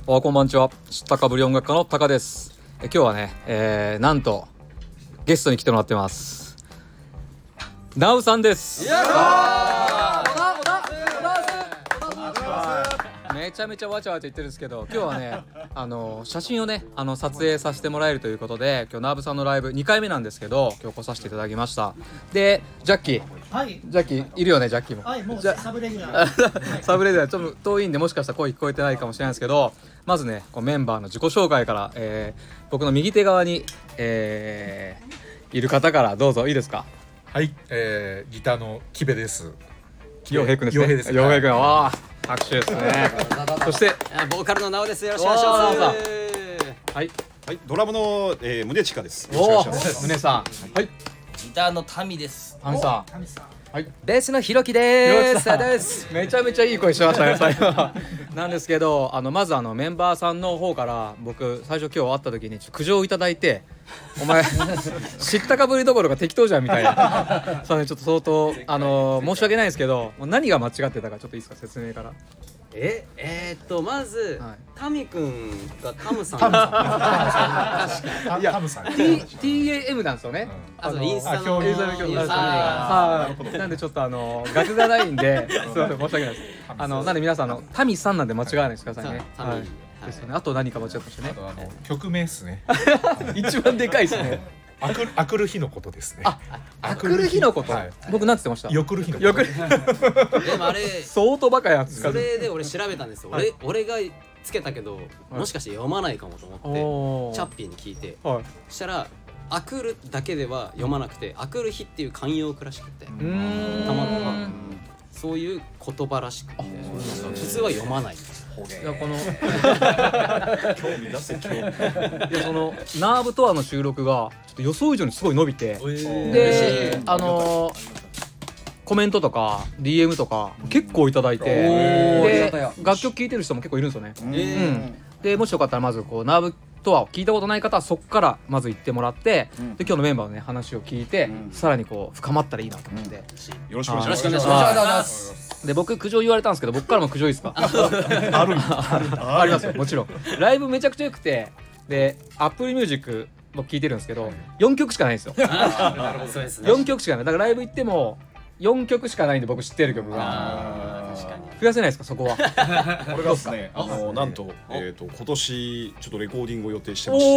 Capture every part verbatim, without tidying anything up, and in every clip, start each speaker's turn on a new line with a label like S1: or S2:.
S1: おはこんばんちは。知ったかぶり音楽家のタカです。え今日はね、えー、なんとゲストに来てもらってます。ナウさんです。めちゃめちゃわちゃわちゃ言ってるんですけど、今日はねあの写真をねあの撮影させてもらえるということで、今日ナーブさんのライブにかいめなんですけど、今日来させていただきました。でジャッキー、
S2: はい、
S1: ジャッキーいるよね。ジャッキーも
S2: はい、もう
S1: じゃ
S2: サブレギュラー
S1: サブレギュラーちょっと遠いんでもしかしたら声聞こえてないかもしれないですけど、まずねこうメンバーの自己紹介から、えー、僕の右手側に、えー、いる方からどうぞいいですか。
S3: はい、えー、ギターのキベです。
S1: 陽平くんですね。
S3: 陽平です。
S1: 陽平くん、わあ拍手ですね。そして
S4: ボーカルのナオです。よろしくお願いします。
S1: はい、
S5: はい、ドラムの、えー、宗近です。
S1: おお、宗さん。はい、
S4: ギターのタミです。
S1: タミさん。
S2: タミさん、
S4: はい、ベースのひろきです。です。
S1: めちゃめちゃいい声してましたね最後なんですけど、あのまずあのメンバーさんの方から僕最初今日会った時にちょっと苦情をいただいて、お前知ったかぶりどころか適当じゃんみたいなそれちょっと相当あの申し訳ないですけど、何が間違ってたかちょっといいですか、説明から。
S4: ええー、っとまず、はい、タミくんがタムさん。
S3: タムさん。
S4: 確か
S3: に。いやタムさん。
S1: T ティーエーエム なんですよね。
S4: うん、あのインスタの
S1: インスタの曲はい。なんでちょっとあの楽がないんで、すみません申し訳ないです。あのなんで皆さんのタミさんなんで間違わないでくださいね。はい。ですよね。あと何か間違ってましたね。
S3: あとあの曲名ですね。
S1: 一番でかいですね。
S3: あくあくる日のことですね。
S1: あ、あくる日のこと。僕なんつってました。
S3: よくる日のこと。
S1: よくる。
S4: でもあれ
S1: 相当バカやつ。
S4: それで俺調べたんですよ。俺俺がつけたけど、もしかして読まないかもと思ってチャッピーに聞いて、そしたらあくるだけでは読まなくて、あくる日っていう慣用句らしくて、たまたまそういう言葉らしくて、普通は読まない。
S1: いやこの興味出せ興味。いやそのナーブとアの収録がちょっと予想以上にすごい伸びて、であのコメントとか ディーエム とか結構いただいて、で楽曲聴いてる人も結構いるんですよね。うんでもしよかったらまずこうナーブとは聞いたことない方はそこからまず行ってもらって、で今日のメンバーのね話を聞いて、さらにこう深まったらいいなと思って、よ
S5: ろしくお願いし
S4: ます。
S1: で僕苦情言われたんですけど、僕からも苦情いいですか。あるありますよもちろん。ライブめちゃくちゃ良くて、で Apple Music 僕聴いてるんですけど、よんきょくしかないんですよ。よんきょくしかない。だからライブ行ってもよんきょくしかないんで、僕知ってる曲が増やせないですか、そこは。
S5: これがですね、あのなんとえっと今年ちょっとレコーディングを予定してまして、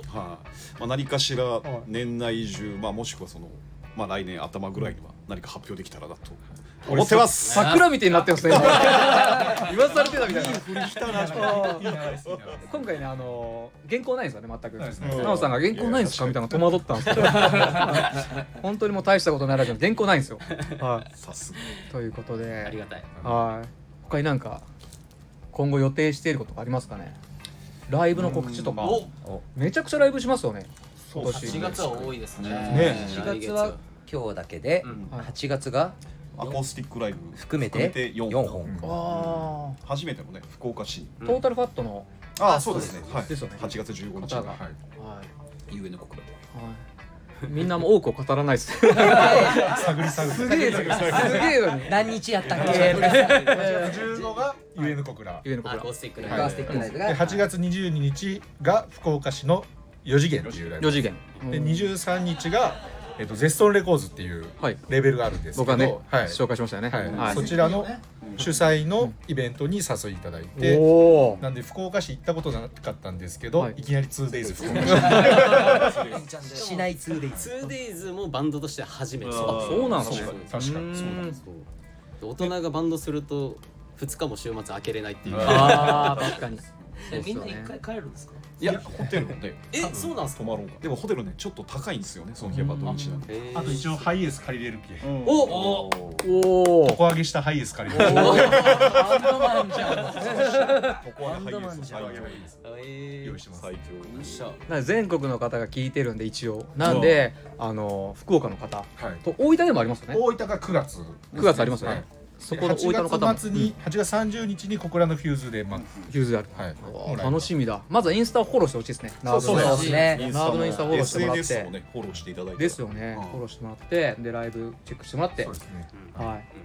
S5: はい、まあ何かしら年内中、まあもしくはそのまあ来年頭ぐらいには何か発表できたらなと思ってます。
S1: 桜みたいになってますね。言わされてたみたいな。今回ねあの原稿ないんですよね全く。奈緒さんが原稿ないんですかみたいな戸惑ったんですけど、本当にもう大したことないらしい原稿ないんですよ。はい。
S5: さすが。
S1: ということで
S4: ありがたい。
S1: はい。他になんか今後予定していることありますかね。ライブの告知とか。めちゃくちゃライブしますよね。
S4: はちがつは多いですね。
S1: ね。
S6: しがつは今日だけで、はちがつが
S5: アコースティックライブ
S6: 含めてよんほん。
S1: あ
S5: あ。初めてのね福岡市。
S1: トータルファットの。
S5: ああそうですね。はい。
S1: ですよね。
S5: はちがつじゅうごにちが。はい。
S4: ゆえの国。
S1: みんなも多くを語らないです。
S3: 探り探り。
S1: すげえすげえのに。
S6: 何日やったっけ。
S3: じゅうごがゆえの小倉。
S1: ゆえの小倉。
S4: アコースティックライブ。
S6: アコースティックライブが。
S3: はちがつにじゅうににちが福岡市のよ次元っていうライブ。
S1: よ次元。
S3: でにじゅうさんにちがえっとゼストンレコーズっていうレベルがあるんですけど、
S1: 僕はね紹介しましたよね。
S3: そちらの主催のイベントに誘いいただいて、なんで福岡市行ったことなかったんですけど、いきなり ツーデイズ 福岡
S6: 市市内 ツーデイズ
S4: ツーデイズもバンドとして初めて。
S1: そうなんですね。
S3: 確かにそうなんです。
S4: 大人がバンドするとふつかも週末開けれないっていう。
S1: ああ確かに。
S2: みんな一回帰るんですか。
S5: いやホテルで
S4: えそうなんですか。
S5: 泊まろうか。でもホテルねちょっと高いんですよね、その日は土日なんで。
S3: あと一応ハイエース借りれるけ。
S4: おお
S1: おお。
S3: 底上げしたハイエース借りれる。
S6: バンドマンじゃん。
S5: ここはハイエース
S3: 用意してます。
S5: 最
S1: 強。全国の方が聞いてるんで一応なんであの福岡の方と大分でもありますよね。
S3: 大分がくがつ。
S1: くがつありますよね。そこの大分の方も
S3: はちがつ末にはちがつさんじゅうにちに小倉のフューズでまあ
S1: フューズである。はい。楽しみだ。まずはインスタをフォローしてほしいですね。
S6: そうそうですね。
S1: ナーブのインスタフォローしてもらって、
S5: エスエヌエスをねフォローしていただいて。
S1: ですよね。フォローしてもらってでライブチェックしてもらって、はい。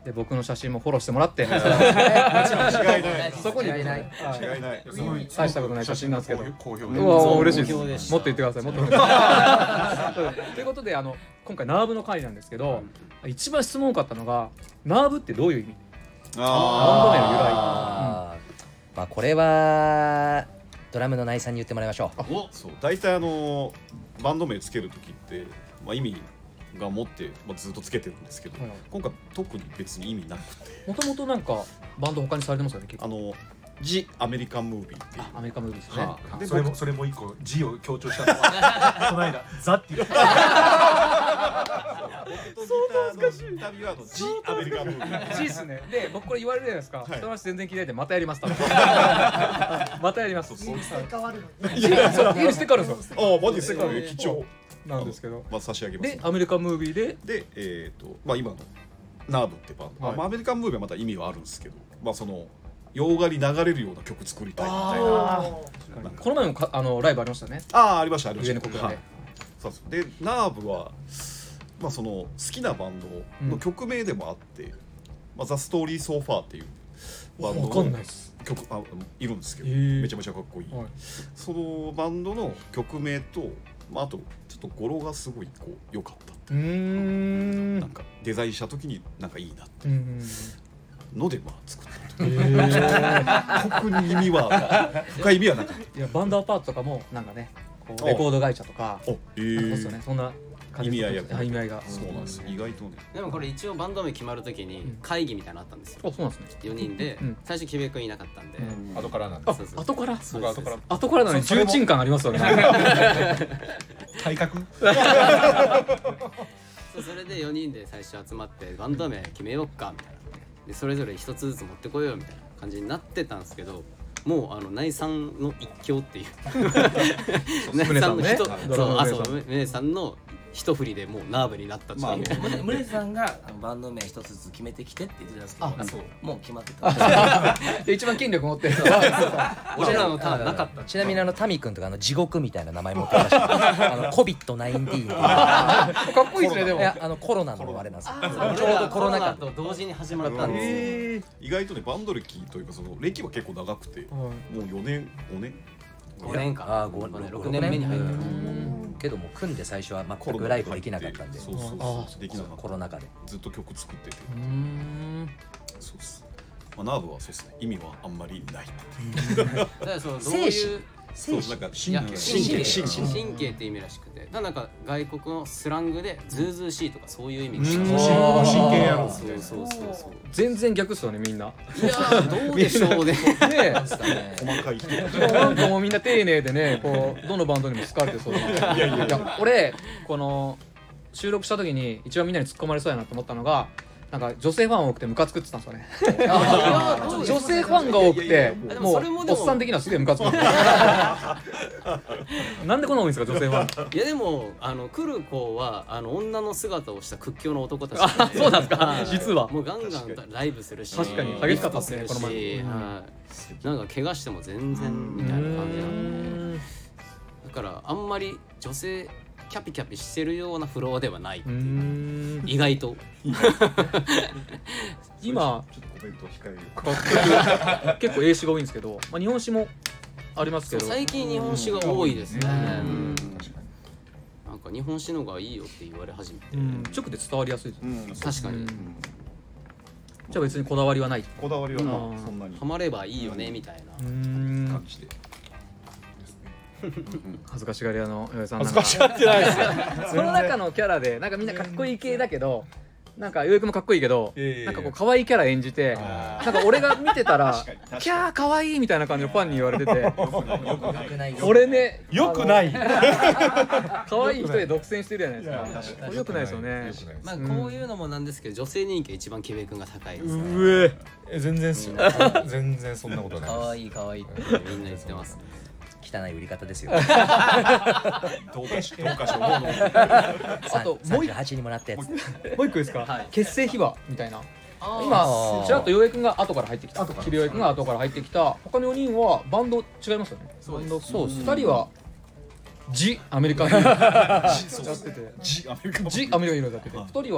S1: で僕の写真もフォローしてもらって
S5: もちろん違いない
S1: そこに
S6: 違いない
S5: 違いない
S1: 大したことない写真なんですけど
S3: 好評
S1: うわ嬉しい
S4: 好評
S1: で
S4: ですした
S1: もっと言ってくださいもっと言ってくださいということであの今回ナーブの回なんですけど一番質問多かったのがナーブってどういう意味バンド名の由来
S6: あーまあこれはドラムのナイさんに言ってもらいましょう。
S5: そう大体あのバンド名つける時って、まあ、意味が持って、まあ、ずっとつけてるんですけど、
S1: はい
S5: 今回特に別に意味なくて
S1: もともとなんかバンド他にされてますよね結構
S5: あのジ・アメリカン・ムービーっていう
S1: アメリカムービーですね
S5: はあで
S3: それもそれも一個字を強調したのはこの間ザって言って
S5: 僕とギターの旅はあのジ・アメリカン・ムービー
S1: G っすねで僕これ言われるじゃないですか
S5: はい
S1: 人の話全然聞いてないでまたやります多分またやります
S5: そうそう
S7: 変わるのに
S1: いやそういいステッカーあるんですよ
S5: ああマジですか貴重
S1: なんですけど
S5: まあ差し上げます
S1: でアメリカムービーで
S5: でえっとまあ今のナーブってバンド、
S1: はい
S5: まあ、アメリカン・ムービーはまた意味はあるんですけどまあその洋画に流れるような曲作りたいみたいな
S1: あ
S5: なんか
S1: この前もかあのライブありましたね
S5: ああありましたありました
S1: 上野国屋で
S5: はいそうそうでナーブはまあその好きなバンドの曲名でもあって、まあ、ザ・ストーリー・ソーファーっていうバンド
S1: わかん
S5: の
S1: ないです
S5: 曲あいるんですけど、
S1: へー
S5: めちゃめちゃかっこいい、
S1: はい
S5: そのバンドの曲名と、まあ、あとちょっと語呂がすごいこう良かったって
S1: うーん
S5: なんかデザインした時になんかいいなって
S1: うん
S5: のでまあ作った
S1: へー
S5: 特に意味は深い意味はなかった
S1: いやバンドアパートとかもなんかねこうレコード会社とか
S5: おえ
S1: なんかそうっすよ
S5: ー
S1: ねそんな感じ
S5: 意味合いや
S1: あ意味合いが
S5: そうなんですよ意外とね
S4: でもこれ一応バンド名決まるときに
S1: ん
S4: 会議みたいなのあったんですよ
S1: あそうなんですね
S4: よにんで
S1: うん
S4: 最初キベ君いなかったんで
S1: うん
S3: 後からなんで
S1: あ
S3: す
S4: そうそう
S1: 後から
S4: そう
S3: 僕後から
S1: 後からなのに重鎮感ありますよね
S3: 体格
S4: そうそれでよにんで最初集まってバンド名決めようかみたいなでそれぞれ一つずつ持ってこようみたいな感じになってたんですけどもうあのナイさんの一強っていうナイさんの人
S1: 宗さんね
S4: そうあ
S1: ドラムの宗さん
S4: そう宗さんの一振りでもうナーブになったっていう、
S5: まあ
S2: ムレさんがあのバンド名一つずつ決めてきてって言ってたんですけど
S1: あ
S2: そうもう決まってた
S1: で一番筋力持ってるのは
S4: 俺らのターンなかった
S6: ちなみにあのタミ君とかあの地獄みたいな名前持ってましたあの コビッドナインティーン っていう
S1: かっこいいですねでも
S6: いやあのコロナのあれなんですよちょう
S4: 俺ら
S6: どコロナ禍
S4: と同時に始まったんですよ
S1: へえ
S5: 意外とねバンド歴というかその歴は結構長くてもうよねんごねん
S4: ごねんか
S6: あーご
S4: ろくねんめに入ってる
S6: けども組んで最初は全くライブできなかったんで
S5: そうそう
S1: あ
S5: そうできなかった
S6: コロナ禍で
S5: ずっと曲作ってて
S1: うーん
S5: そうっすまあナーブはそうっすね意味はあんまりない
S4: だからそのどういう
S5: そうなんか
S4: いや
S5: 神
S4: 神経
S5: 経神経
S4: 神経って意味らしくてただなんか外国のスラングでズーズーしいとかそういう意味が
S1: うん
S4: そう
S3: 真剣やろ
S4: そうそうそう
S1: 全然逆っすよねみんない
S4: やーどうでしょうね
S1: ね
S5: 細かい人
S1: えなんかもうみんな丁寧でねこうどのバンドにも好かれてそうだないやいや俺この収録した時に一番みんなに突っ込まれそうやなと思ったのがなんか女性ファン多くてムカつくって言ってたんですよね女性ファンが多く
S5: いやいや
S1: て
S4: いや
S1: もう
S4: それもでも
S1: おっさん的にはすげえムカつくんですよなんでこんな多いんですか女性ファン
S4: いやでもあの来る子はあの女の姿をした屈強の男たち
S1: あそうなんですか
S4: はい
S1: 実は
S4: もうガンガンライブするし
S1: 確かに激しかったっすね
S4: リフトるし
S1: この前うん
S4: はいなんか怪我しても全然みたいな感じなんでだからあんまり女性キャピキャピしてるようなフロアではないって
S1: うー
S4: いう、
S1: ん
S4: 意外と
S1: 今
S5: ちょっとコメント控える
S1: 楽曲結構英詞が多いんですけど、まあ、日本詞もありますけど
S4: 最近日本史が多いですね、
S1: うん
S4: なんか日本史の方がいいよって言われ始めて、
S1: うん直で伝わりやすいですね
S5: うん
S4: 確かに、
S1: うんじゃあ別にこだわりはない
S5: こだわりはま
S1: うん
S5: あそんなに
S4: ハマればいいよねみたいな、
S1: うーん
S5: 感じで
S1: 恥ずかしがり屋の岩井さん
S3: 恥
S1: なんか
S3: ずかしがってないですよ
S1: その中のキャラでなんかみんなかっこいい系だけどなんか岩井君もかっこいいけど
S3: いやいやいや
S1: なんかこう可愛いキャラ演じて
S3: あ
S1: なんか俺が見てたら
S5: 確かに確かに
S1: キャー可愛いみたいな感じのファンに言われてて
S6: よくないよ
S1: 俺ね
S3: よくない
S1: 可愛い人で独占してるじゃないです
S3: いや
S1: か
S3: 確かに
S1: よくないですよね
S3: よくないです
S4: まあこういうのもなんですけど女性人気が一番キベ君が高いですね、
S1: うえ
S3: え全然っすよ全然そんなことない
S4: 可愛い可愛いってみんな言ってますね
S6: 汚い売り方ですよ
S5: どうかしどうかし思うの
S1: あともう
S6: さんじゅう
S1: 一
S6: はちにもらったやつ
S1: もう一個ですか、
S4: はい
S1: 結成秘話みたいな
S6: あ
S1: 今
S6: ー
S1: ちらっと洋平君が後から入ってきた桐洋平君が後から入ってきた他のよにんはバンド違いますよねバンドそうふたりはジ・アメリカンヒーローやってて
S5: ジアメリカン
S1: ジ・アメリカンヒーローだってて
S4: い
S1: ふたりは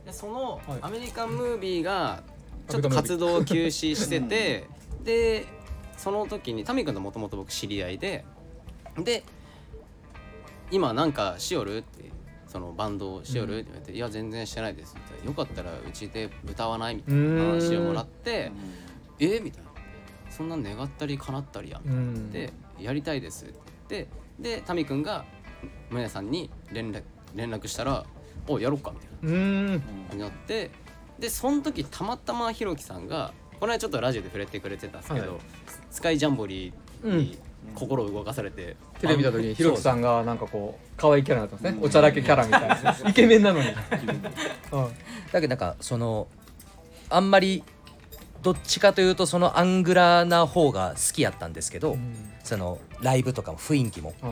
S4: でそのアメリカンムービーがちょっと活動を休止しててでその時にタミ君ともともと僕知り合いでで今なんかしよるってそのバンドをしよるって言われて、いや全然してないですみたいな、よかったらうちで歌わないみたいな話をもらって、えみたいな、そんな願ったり叶ったりやんでやりたいですって言ってでタミ君が宗さんに連絡連絡したらおやろっかみたいな感じになって、でその時たまたまひろきさんがこの間ちょっとラジオで触れてくれてたんですけど、はい、スカイジャンボリーに心を動かされて、
S1: テレビ見た時にひろきさんがなんかこう可愛いキャラになってますね、おちゃらけキャラみたいなイケメンなのにうん、
S6: だけどなんかそのあんまりどっちかというとそのアングラな方が好きやったんですけど、うん、そのライブとかも雰囲気も、はい、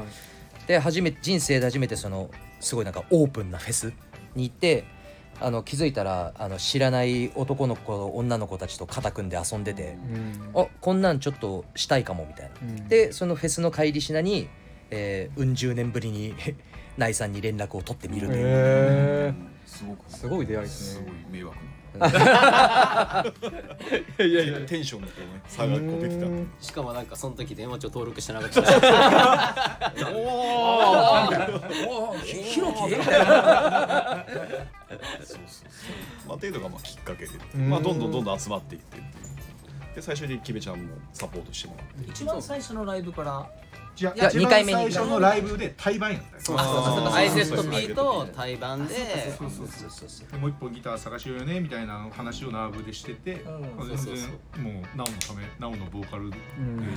S6: で初めて人生で初めてそのすごいなんかオープンなフェスに行ってあの気づいたらあの知らない男の子女の子たちと肩組んで遊んでて、うん、あこんなんちょっとしたいかもみたいな、うん、でそのフェスの帰りしなに、えー、うん十年ぶりにナイさんに連絡を取ってみるという、
S1: へー、すごくすごい出会いですね。
S5: すごい迷惑
S1: いやいやいや
S5: テンションがこうね差がこう出てた。
S4: しかもなんかその時電話帳登録してなかったお
S6: おひろきみたいな
S5: そうそうそうまあっていうのがまあきっかけで、まあどんどんどんどん集まっていってで最初にキベちゃんもサポートしてもらって、
S2: 一番最初のライブから
S3: いや一番最初のライブで対バンやったよ。
S4: そうそうそう、アイゼットピー と対バンで
S3: もう一本ギター探しようよねみたいな話をナーブでしてて、全然もうナオのためナオのボーカルで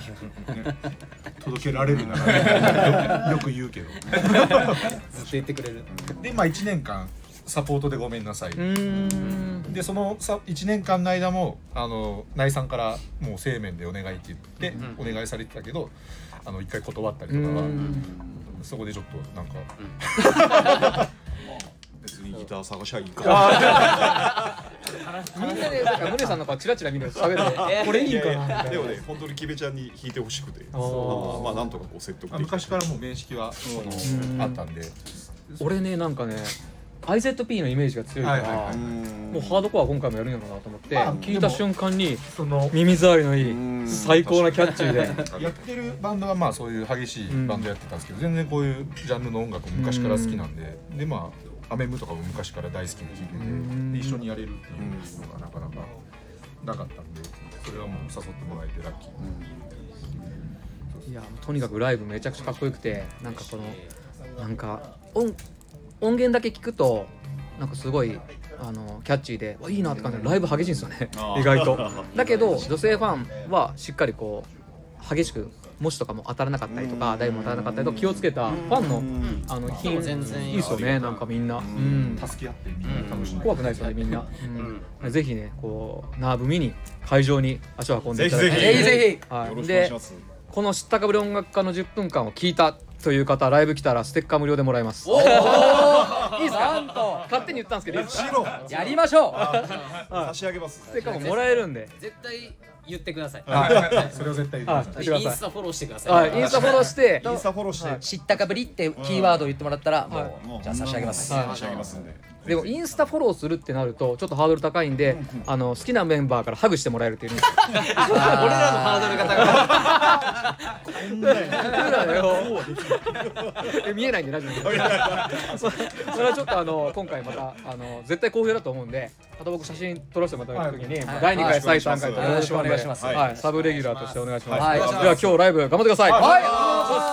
S3: 届けられるならよく言うけど
S4: ずっと言ってくれる。
S3: でまあいちねんかんサポートでごめんなさい。でそのさいちねんかんの間もあのナイさんからもう生命でお願いって言ってお願いされてたけど、あの一回断ったりとかはそこでちょっとなんか
S5: 別にギター探しゃいいか
S1: みんなで宗さんの顔チラチラ見る喋るこれいいかな。
S5: でもね本当にキベちゃんに弾いてほしくて、まあなんとかこう説得でき
S3: 昔からもう面識はあったんで、
S1: 俺ねなんかねアイゼットピー のイメージが強いから、はいはいはい、もうハードコア今回もやるんやろうなと思って、まあ、聞いた瞬間に耳障りのいい最高なキャッチーで
S3: やってるバンドはまあそういう激しいバンドやってたんですけど、全然こういうジャンルの音楽も昔から好きなんで、でまあアメムとかも昔から大好きで聴いてて、で一緒にやれるっていうのがなかなかなかったんで、それはもう誘ってもらえてラッキー。
S1: いやとにかくライブめちゃくちゃかっこよくて、なんかこのなんか音音源だけ聞くとなんかすごいあのキャッチーでいいなって感じで、ライブ激しいんですよね意外と。だけど女性ファンはしっかりこう激しく文字とかも当たらなかったりとか台も当たらなかったりとか気をつけたファンのあの品全然いいですよね。なんかみんな、うん、
S3: 助け合ってみんな楽しんで
S1: 怖くないですよねみんな、うん、ぜひねこうナーブ見に会場に足を運んでいただいて、
S6: ぜひぜひ、
S1: はい、よろしくお願いします。この知ったかぶり音楽家のじゅっぷんかんを聞いたという方、ライブ来たらステッカー無料でもらえます。おおいいですか。なんと勝手に言ったんですけどいいですか。やりましょう。
S5: 差し上げます。
S1: ステッカーももらえるんで
S4: 絶対言ってください。
S3: それを絶対言ってくだ
S4: さい。インスタフォローしてください。
S1: インスタフォローして
S5: インスタフォローして
S6: 知ったかぶりってキーワードを言ってもらったらもうじゃあ差し上げます。
S5: 差し上げますんで。
S1: でもインスタフォローするってなるとちょっとハードル高いんで、あの好きなメンバーからハグしてもらえるっていう俺らの
S4: ハードルが高い。こんな
S1: よ見えないんでラジオでそれはちょっとあの今回またあの絶対好評だと思うんで、また僕写真撮らせてもらった時にだいにかいだいさんかいとよろしくお願いします。はい、サブレギュラーとしてお願いします。では今日ライブ頑張ってください。はい。